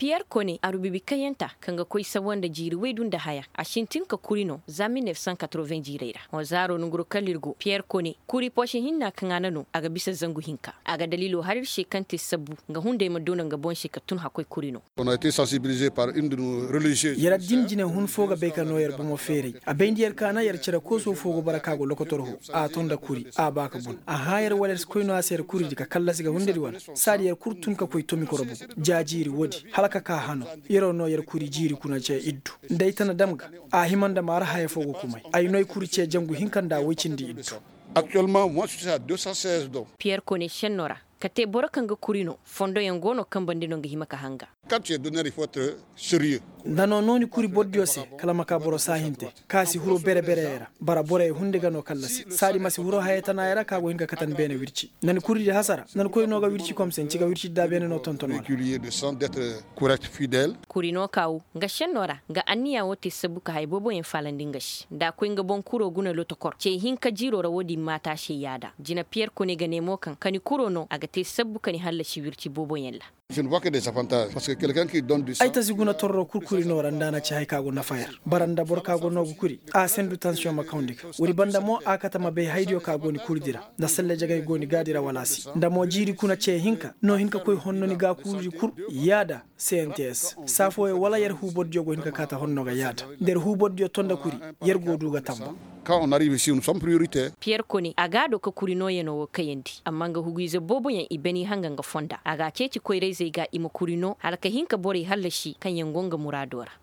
Pierre Kone arubibi kayenta kanga koi sawanda jiri wedun da haya a shintin ka kurino za 1980 jireira o zaro nunguru kalirgo Pierre Kone kuri poshin hinna kangana no aga bisa zangu hinka aga dalilo harir shekante sabu nga hunde madona nga bon shekatun hakoi kurino. On a été sensibilisé par une de nos religieuses. Yara dinjine hun foga beka no yer bomo fere a bendier kana yer cira koso fogo barakago lokotorho a tonda kuri a baka bun a hayar waler skoino aser kuri dika kalla siga hunde wala sadi yer kurtun ka koy tomi korobo jajiri wodi halaka ka hano yero no yer kuri jiri kuna ce iddu ndaytana damga a himanda mara haya fogo kumai ay noy kuri ce jangu hinkanda wicindi iddu. Actuellement, moi, je suis à 216 dons. Pierre Kone Shenora, kate borakanga kurino, fondo yangono kambandino ngihimaka hanga. Quand tu es donneur, il faut être sérieux. Dano noni kuri boddiose kala maka boro sahinte kasi huro bere bere era bara bore hunde gano kallasi sari masi huro hayatana era kago hinga katan bene wirci nan kuri de hasara nan koy noga wirci comme sen ciga wirci da bene no tonton wala Régulier de sang d'être correct, fidèle. Kurino kawu nga Shenora nga aniya wote sabuka hay bobo en falandingash da koy nga bon kuro guna lotokor ce hinka jiro rawodi mata she yada jina Pierre Kone gane mo kan kani kuro no aga te sabuka ni halla shi wirci bobo yella. Je ne vois que des avantages parce que quelqu'un qui donne du sang. ay tasiguna torro kurkuri no randana ci hay kago na fayar baranda bor kago no kuri a sendu tension ma kawndika wuri banda mo akata mabe haydio kago ni kurdira da selle jagay goni gadira walasi ndamo jiri kuna ce hinka no hinka koy honno ni ga kurji kur yada CNTS safo e wala yer hubodjo go hinka kata honno ga yada der hubodjo tonda kuri yer goduga tamba. Quand on arrive ici, nous sommes prioritaires. Pierre Kone agado ka kurino yeno wo kayandi amma nga hugize bobo yan ibeni hanga nga fonda aga ceci koy reze ga imo kurino halaka hinka bore hallashi kan yangonga muradora.